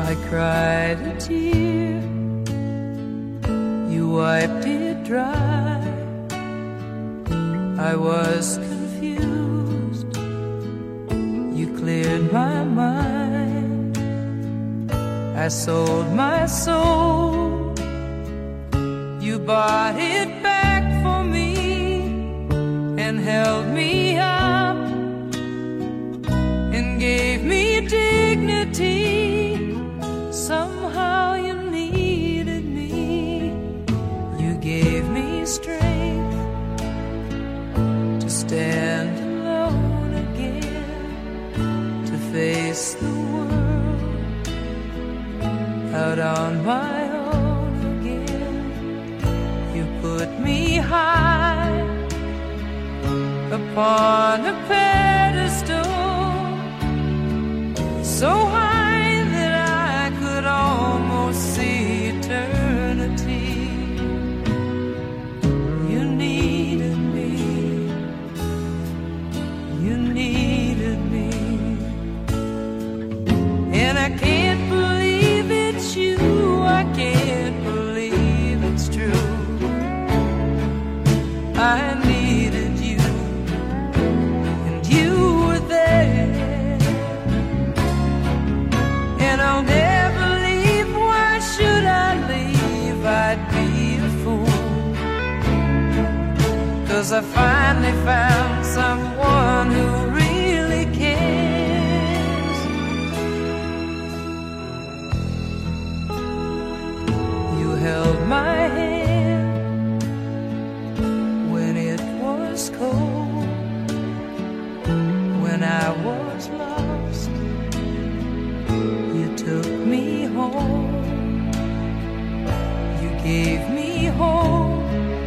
I cried a tear, you wiped it dry. I was confused, you cleared my mind. I sold my soul, you bought it back for me and held me up and gave me dignity. Somehow you needed me, you gave me strength to stand alone again, to face the world out on my own again. You put me high upon a pedestal, so high that I could almost see eternity. You needed me, you needed me, and I can't believe it's you, I can't believe it's true. I needed you, and you were there, and I'll never leave. Why should I leave? I'd be a fool, 'cause I finally found someone who really cares. You held my hand when it was cold, when I was lost. You took me home, you gave me hope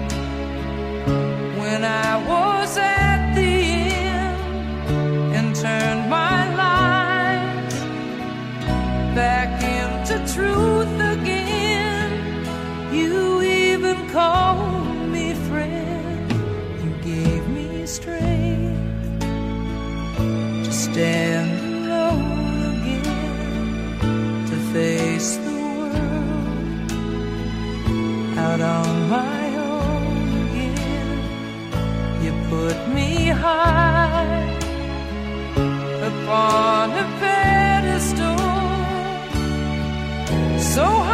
when I was at the end, and turned my life back into truth again. You even called me friend, you gave me strength to stand alone again, to face the world out on my own again. You put me high upon a pedestal, so high